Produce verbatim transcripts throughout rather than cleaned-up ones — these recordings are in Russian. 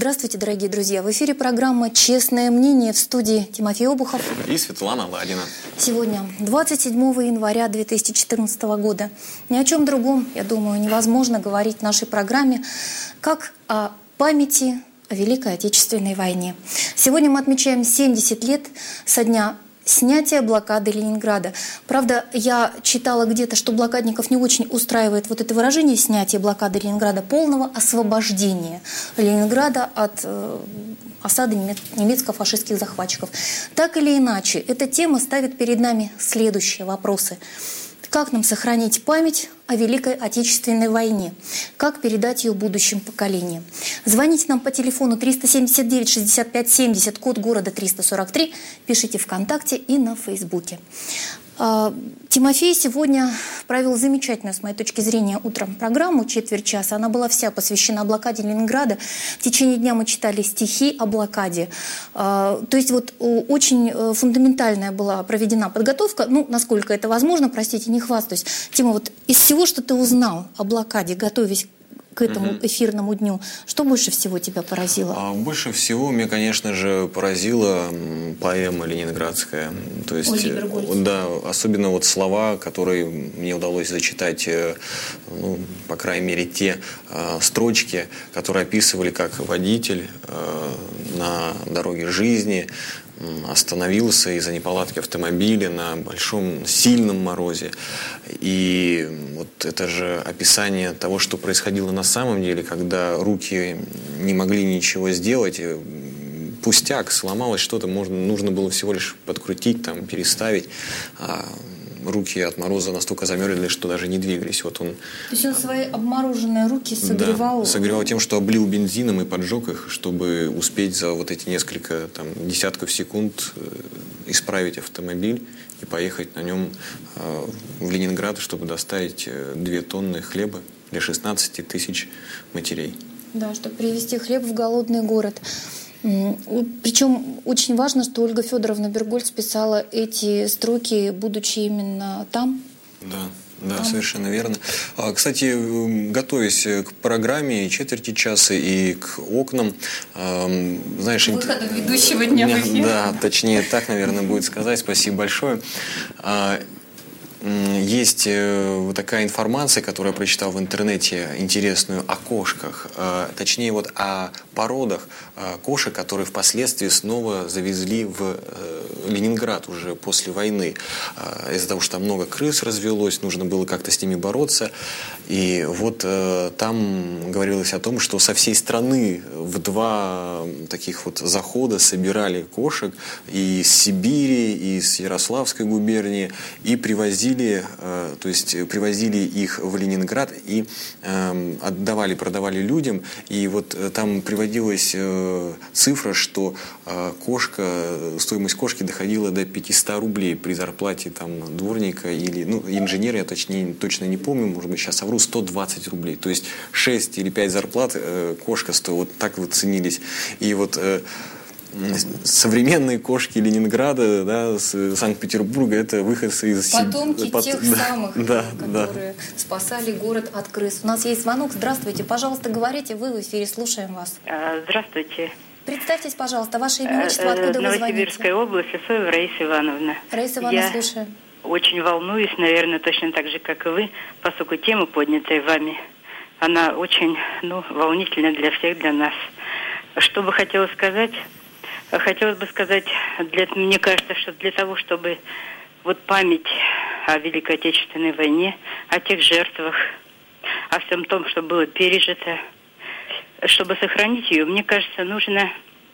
Здравствуйте, дорогие друзья. В эфире программа «Честное мнение», в студии Тимофей Обухов и Светлана Ладина. Сегодня двадцать седьмого января две тысячи четырнадцатого года. Ни о чем другом, я думаю, невозможно говорить в нашей программе, как о памяти о Великой Отечественной войне. Сегодня мы отмечаем семьдесят лет со дня снятия блокады Ленинграда. Правда, я читала где-то, что блокадников не очень устраивает вот это выражение «снятие блокады Ленинграда», полного освобождения Ленинграда от э, осады немецко-фашистских захватчиков. Так или иначе, эта тема ставит перед нами следующие вопросы. Как нам сохранить память о Великой Отечественной войне? Как передать ее будущим поколениям? Звоните нам по телефону триста семьдесят девять шестьдесят пять семьдесят, код города триста сорок три. Пишите ВКонтакте и на Фейсбуке. Тимофей сегодня провел замечательную, с моей точки зрения, утром программу «Четверть часа». Она была вся посвящена блокаде Ленинграда. В течение дня мы читали стихи о блокаде. То есть вот очень фундаментальная была проведена подготовка. Ну, насколько это возможно, простите, не хвастаюсь. Тима, вот из всего, что ты узнал о блокаде, готовясь к этому угу. эфирному дню, что больше всего тебя поразило? А больше всего меня, конечно же, поразила поэма ленинградская. То есть, да, особенно вот слова, которые мне удалось зачитать, ну, по крайней мере, те э, строчки, которые описывали, как водитель э, на дороге жизни остановился из-за неполадки автомобиля на большом сильном морозе. И вот это же описание того, что происходило на самом деле, когда руки не могли ничего сделать, пустяк, сломалось что-то, можно, нужно было всего лишь подкрутить, там, переставить. А руки от мороза настолько замерзли, что даже не двигались. Вот он, То есть он свои обмороженные руки согревал? Да, согревал тем, что облил бензином и поджег их, чтобы успеть за вот эти несколько там, десятков секунд исправить автомобиль и поехать на нем э, в Ленинград, чтобы доставить две тонны хлеба для шестнадцати тысяч матерей. Да, чтобы привезти хлеб в голодный город. Причем очень важно, что Ольга Федоровна Бергольц писала эти строки, будучи именно там. Да, да, там. Совершенно верно. Кстати, готовясь к программе «Четверти часа» и к окнам, знаешь... Выхода ведущего дня в эфир. Да, точнее так, наверное, будет сказать. Спасибо большое. Есть вот такая информация, которую я прочитал в интернете, интересную, о кошках. Точнее, вот о породах кошек, которые впоследствии снова завезли в Ленинград уже после войны. Из-за того, что там много крыс развелось, нужно было как-то с ними бороться. И вот там говорилось о том, что со всей страны в два таких вот захода собирали кошек и из Сибири, и из Ярославской губернии, и привозили то есть привозили их в Ленинград и э, отдавали, продавали людям. И вот там приводилась э, цифра, что э, кошка, стоимость кошки доходила до пятисот рублей при зарплате там, дворника или ну, инженера, я точнее, точно не помню, может быть, сейчас совру, сто двадцать рублей. То есть шесть или пять зарплат э, кошка стоила, вот так вот ценились. И вот э, современные кошки Ленинграда, да, с Санкт-Петербурга, это выходцы из... Потомки Под... тех да, самых, да, которые да. спасали город от крыс. У нас есть звонок. Здравствуйте. Пожалуйста, говорите. Вы в эфире. Слушаем вас. Здравствуйте. Представьтесь, пожалуйста. Ваше имя, отчество, откуда вы звоните? Новосибирская область, Исоева Раиса Ивановна. Раиса Ивановна, Я слушаю. очень волнуюсь, наверное, точно так же, как и вы, поскольку тема, поднятая вами, она очень, ну, волнительна для всех, для нас. Что бы хотела сказать... Хотелось бы сказать, для, мне кажется, что для того, чтобы вот память о Великой Отечественной войне, о тех жертвах, о всем том, что было пережито, чтобы сохранить ее, мне кажется, нужно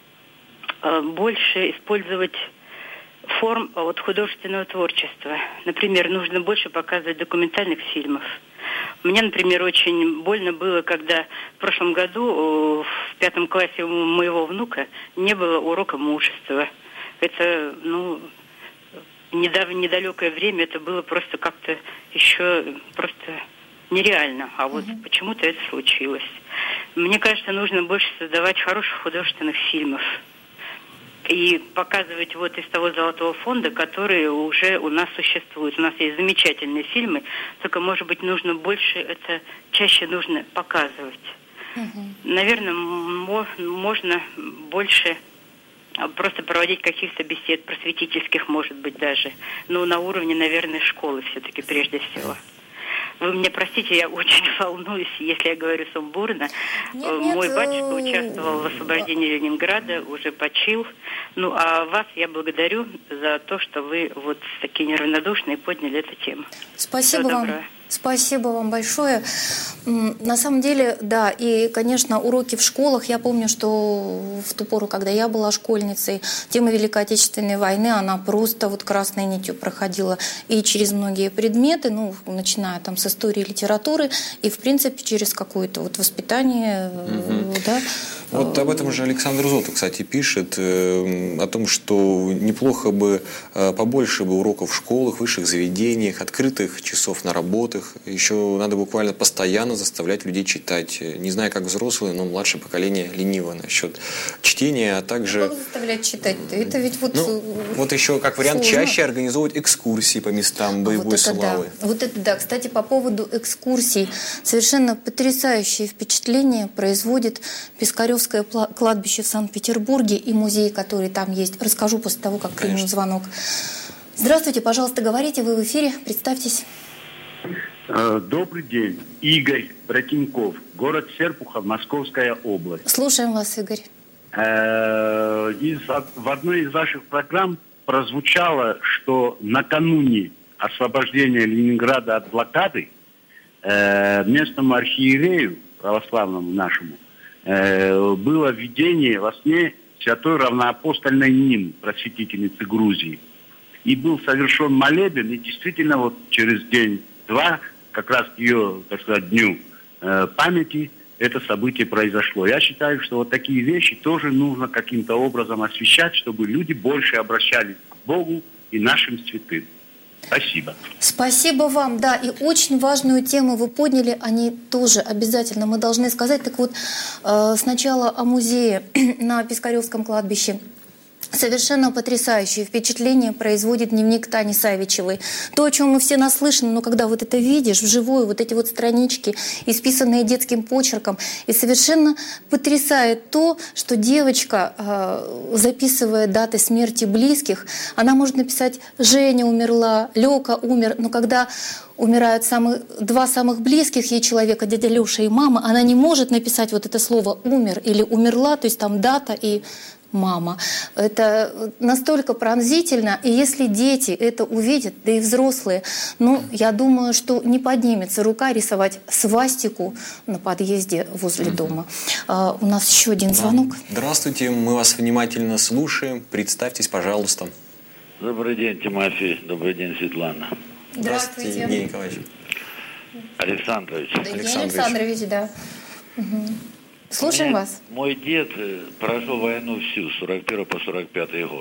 э, больше использовать форм вот, художественного творчества. Например, нужно больше показывать документальных фильмов. Мне, например, очень больно было, когда в прошлом году в пятом классе у моего внука не было урока мужества. Это, ну, недавно, недалекое время, это было просто как-то еще просто нереально. А вот uh-huh. почему-то это случилось. Мне кажется, нужно больше создавать хороших художественных фильмов. И показывать вот из того золотого фонда, который уже у нас существует. У нас есть замечательные фильмы, только, может быть, нужно больше, это чаще нужно показывать. Угу. Наверное, мо- можно больше просто проводить каких-то бесед просветительских, может быть, даже. Но на уровне, наверное, школы все-таки прежде всего. Вы меня простите, я очень волнуюсь, если я говорю сумбурно. Нет, нет, Мой батюшка участвовал в освобождении Ленинграда, уже почил. Ну, а вас я благодарю за то, что вы вот такие неравнодушные подняли эту тему. Спасибо Всего вам. Доброго. Спасибо вам большое. На самом деле, да, и, конечно, уроки в школах. Я помню, что в ту пору, когда я была школьницей, тема Великой Отечественной войны, она просто вот красной нитью проходила и через многие предметы, ну, начиная там с истории, литературы, и, в принципе, через какое-то вот воспитание, угу. да. Вот об этом же Александр Зотов, кстати, пишет, э, о том, что неплохо бы э, побольше бы уроков в школах, высших заведениях, открытых часов на работах. Еще надо буквально постоянно заставлять людей читать. Не знаю, как взрослые, но младшее поколение лениво насчет чтения, а также... Как заставлять читать-то? Это ведь вот... Ну, вот еще как вариант сложно. Чаще организовывать экскурсии по местам боевой вот это славы. Да. Вот это да. Кстати, по поводу экскурсий. Совершенно потрясающее впечатление производит Пискаревское кладбище в Санкт-Петербурге и музей, который там есть. Расскажу после того, как примем звонок. Здравствуйте, пожалуйста, говорите, вы в эфире, представьтесь. Добрый день. Игорь Братенков, город Серпухов, Московская область. Слушаем вас, Игорь. Из, в одной из ваших программ прозвучало, что накануне освобождения Ленинграда от блокады местному архиерею, православному нашему, было видение во сне святой равноапостольной Нины, просветительницы Грузии. И был совершен молебен, и действительно вот через день-два, как раз к ее, так сказать, дню э, памяти, это событие произошло. Я считаю, что вот такие вещи тоже нужно каким-то образом освещать, чтобы люди больше обращались к Богу и нашим святым. Спасибо. Спасибо вам, да, и очень важную тему вы подняли, они тоже обязательно мы должны сказать. Так вот, э, сначала о музее на Пискаревском кладбище. Совершенно потрясающее впечатление производит дневник Тани Савичевой. То, о чем мы все наслышаны, но когда вот это видишь вживую, вот эти вот странички, исписанные детским почерком, и совершенно потрясает то, что девочка, записывая даты смерти близких, она может написать «Женя умерла», «Лёка умер», но когда умирают самые, два самых близких ей человека, дядя Леша и мама, она не может написать вот это слово «умер» или «умерла», то есть там дата и мама. Это настолько пронзительно, и если дети это увидят, да и взрослые, ну, я думаю, что не поднимется рука рисовать свастику на подъезде возле дома. А, у нас еще один звонок. Здравствуйте, мы вас внимательно слушаем. Представьтесь, пожалуйста. Добрый день, Тимофей. Добрый день, Светлана. Здравствуйте, Евгений Николаевич. Александрович. Да, Евгений Александрович, да. Угу. Слушаем Меня, вас. Мой дед прошел войну всю, с сорок первого по сорок пятый год.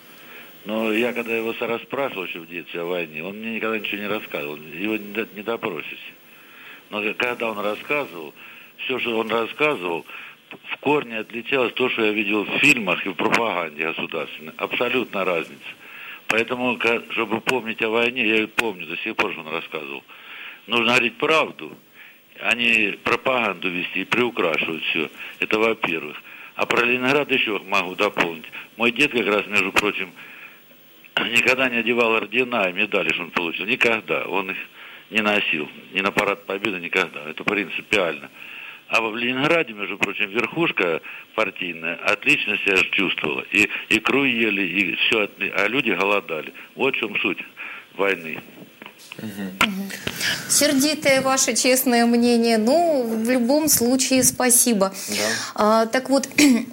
Но я, когда его расспрашивал еще в детстве о войне, он мне никогда ничего не рассказывал, его не допросишь. Но когда он рассказывал, все, что он рассказывал, в корне отличалось то, что я видел в фильмах и в пропаганде государственной. Абсолютно разница. Поэтому, чтобы помнить о войне, я помню до сих пор, что он рассказывал. Нужно говорить правду, а не пропаганду вести и приукрашивать все. Это во-первых. А про Ленинград еще могу дополнить. Мой дед как раз, между прочим, никогда не одевал ордена и медали, что он получил. Никогда. Он их не носил. Ни на парад Победы, никогда. Это принципиально. А в Ленинграде, между прочим, верхушка партийная отлично себя чувствовала. И икру ели, и все. А люди голодали. Вот в чем суть войны. Угу. Сердитое ваше честное мнение. Ну, в любом случае, спасибо. Да. А, так вот,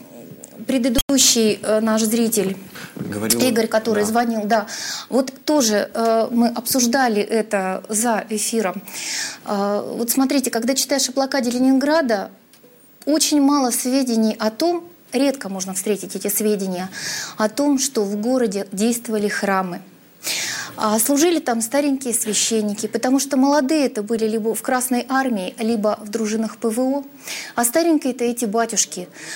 предыдущий э, наш зритель, Говорил, Игорь, который да. звонил, да, вот тоже э, мы обсуждали это за эфиром. Э, вот смотрите, когда читаешь о блокаде Ленинграда, очень мало сведений о том, редко можно встретить эти сведения, о том, что в городе действовали храмы. А служили там старенькие священники, потому что молодые это были либо в Красной армии, либо в дружинах ПВО. А старенькие-то эти батюшки,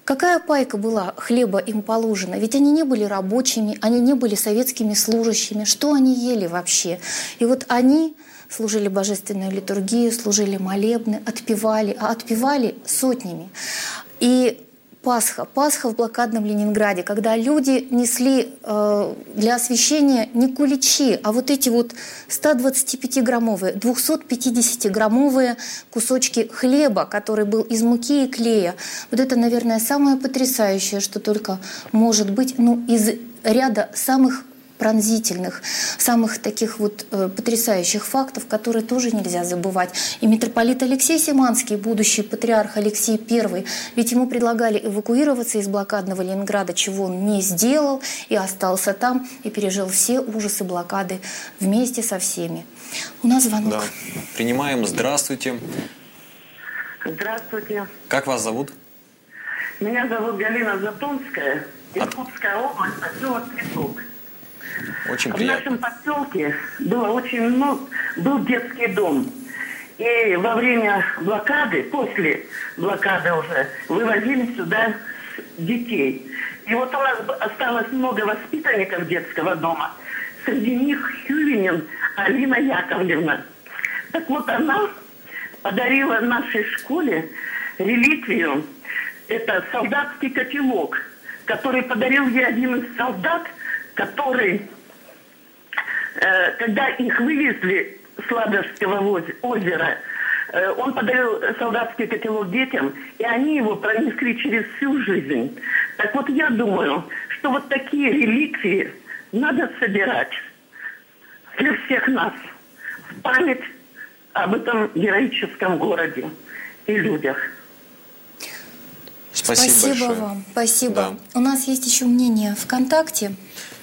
Какая пайка была хлеба им положена? Ведь они не были рабочими, они не были советскими служащими. Что они ели вообще? И вот они служили божественную литургию, служили молебны, отпевали, а отпевали сотнями. И Пасха, Пасха в блокадном Ленинграде, когда люди несли э, для освящения не куличи, а вот эти вот сто двадцатипятиграммовые, двухсотпятидесятиграммовые кусочки хлеба, который был из муки и клея. Вот это, наверное, самое потрясающее, что только может быть, ну, из ряда самых пронзительных, самых таких вот э, потрясающих фактов, которые тоже нельзя забывать. И митрополит Алексей Симанский, будущий патриарх Алексей Первый, ведь ему предлагали эвакуироваться из блокадного Ленинграда, чего он не сделал, и остался там, и пережил все ужасы блокады вместе со всеми. У нас звонок. Да. Принимаем. Здравствуйте. Здравствуйте. Как вас зовут? Меня зовут Галина Затонская, Иркутская область, поселок Цветок. Очень В приятно. нашем поселке было очень много, был детский дом. И во время блокады, после блокады уже, вывозили сюда детей. И вот у нас осталось много воспитанников детского дома. Среди них Хювинин Алина Яковлевна. Так вот, она подарила нашей школе реликвию. Это солдатский котелок, который подарил ей один из солдат, который, э, когда их вывезли с Ладожского озера, э, он подарил солдатский котелок детям, и они его пронесли через всю жизнь. Так вот, я думаю, что вот такие реликвии надо собирать для всех нас в память об этом героическом городе и людях. Спасибо, Спасибо большое. вам. Спасибо. Да. У нас есть еще мнение ВКонтакте.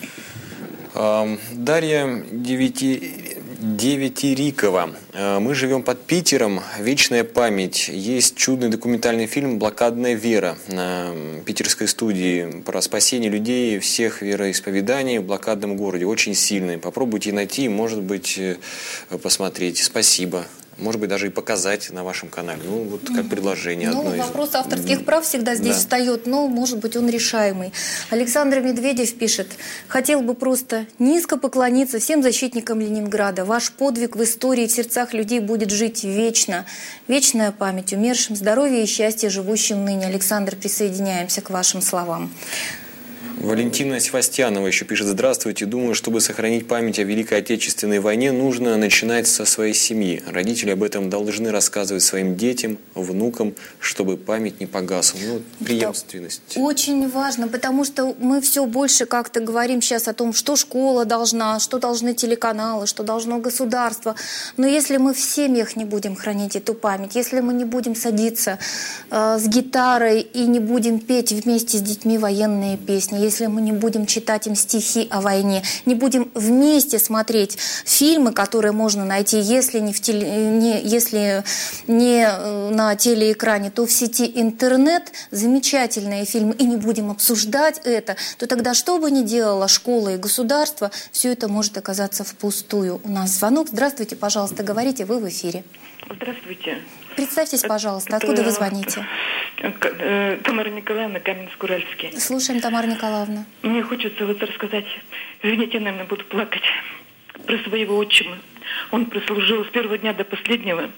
Эм, Дарья Девяти... Девятирикова. Э, Мы живем под Питером. Вечная память. Есть чудный документальный фильм «Блокадная вера» на питерской студии про спасение людей всех вероисповеданий в блокадном городе. Очень сильный. Попробуйте найти, может быть, э, посмотреть. Спасибо. Может быть, даже и показать на вашем канале. Ну, вот как предложение Ну, одно из... вопрос авторских прав всегда здесь Да. встает, но, может быть, он решаемый. Александр Медведев пишет: хотел бы просто низко поклониться всем защитникам Ленинграда. Ваш подвиг в истории, в сердцах людей будет жить вечно. Вечная память умершим, здоровье и счастье живущим ныне. Александр, присоединяемся к вашим словам. Валентина Севастьянова еще пишет: здравствуйте. Думаю, чтобы сохранить память о Великой Отечественной войне, нужно начинать со своей семьи. Родители об этом должны рассказывать своим детям, внукам, чтобы память не погасла. Ну, преемственность. Это очень важно, потому что мы все больше как-то говорим сейчас о том, что школа должна, что должны телеканалы, что должно государство. Но если мы в семьях не будем хранить эту память, если мы не будем садиться э, с гитарой и не будем петь вместе с детьми военные песни, если мы не будем читать им стихи о войне, не будем вместе смотреть фильмы, которые можно найти, если не, в теле, не, если не на телеэкране, то в сети интернет, замечательные фильмы, и не будем обсуждать это, то тогда, что бы ни делала школа и государство, все это может оказаться впустую. У нас звонок. Здравствуйте, пожалуйста, говорите, вы в эфире. Здравствуйте. Представьтесь, пожалуйста, Это, откуда вы звоните? Тамара Николаевна, Каменск-Уральский. Слушаем, Тамара Николаевна. Мне хочется вот рассказать, извините, наверное, буду плакать, про своего отчима. Он прослужил с первого дня до последнего.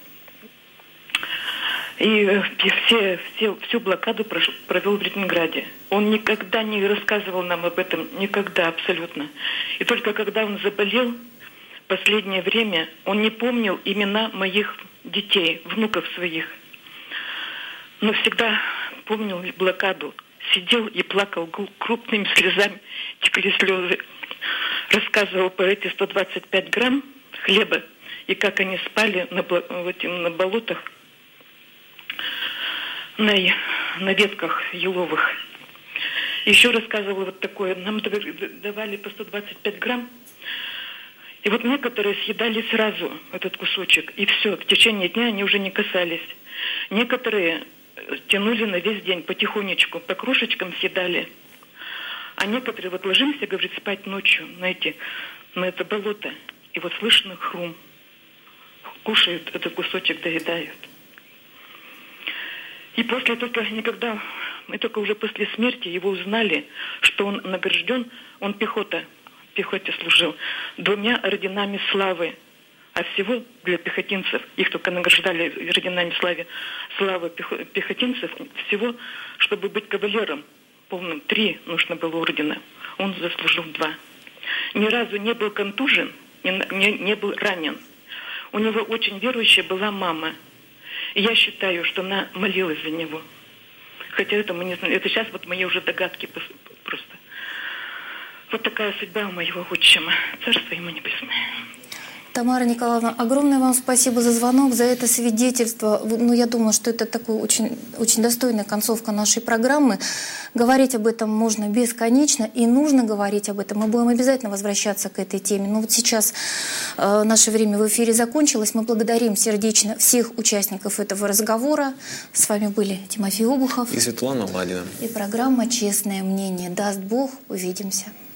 И все, все, всю блокаду провел в Ленинграде. Он никогда не рассказывал нам об этом, никогда абсолютно. И только когда он заболел, в последнее время, он не помнил имена моих детей, внуков своих. Но всегда помнил блокаду. Сидел и плакал крупными слезами, текли слезы. Рассказывал про эти сто двадцать пять грамм хлеба и как они спали на, на болотах, на, на ветках еловых. Еще рассказывал вот такое. Нам давали по сто двадцать пять грамм. И вот некоторые съедали сразу этот кусочек, и все, в течение дня они уже не касались. Некоторые тянули на весь день потихонечку, по крошечкам съедали. А некоторые вот ложимся, говорит, спать ночью на, эти, на это болото, и вот слышно хрум. Кушают этот кусочек, доедают. И после только никогда Мы только уже после смерти его узнали, что он награжден, он пехота, в пехоте служил, двумя орденами славы. А всего для пехотинцев, их только награждали орденами славы, славы пехотинцев, всего, чтобы быть кавалером полным, три нужно было ордена. Он заслужил два. Ни разу не был контужен, не, не, не был ранен. У него очень верующая была мама. И я считаю, что она молилась за него. Хотя это мы не знаем. Это сейчас вот мои уже догадки просто. Вот такая судьба у моего отчима. Царство ему небесное. Тамара Николаевна, огромное вам спасибо за звонок, за это свидетельство. Ну, я думаю, что это такая очень, очень достойная концовка нашей программы. Говорить об этом можно бесконечно, и нужно говорить об этом. Мы будем обязательно возвращаться к этой теме. Но вот сейчас э, наше время в эфире закончилось. Мы благодарим сердечно всех участников этого разговора. С вами были Тимофей Обухов и Светлана Ладина. И программа «Честное мнение». Даст Бог, увидимся.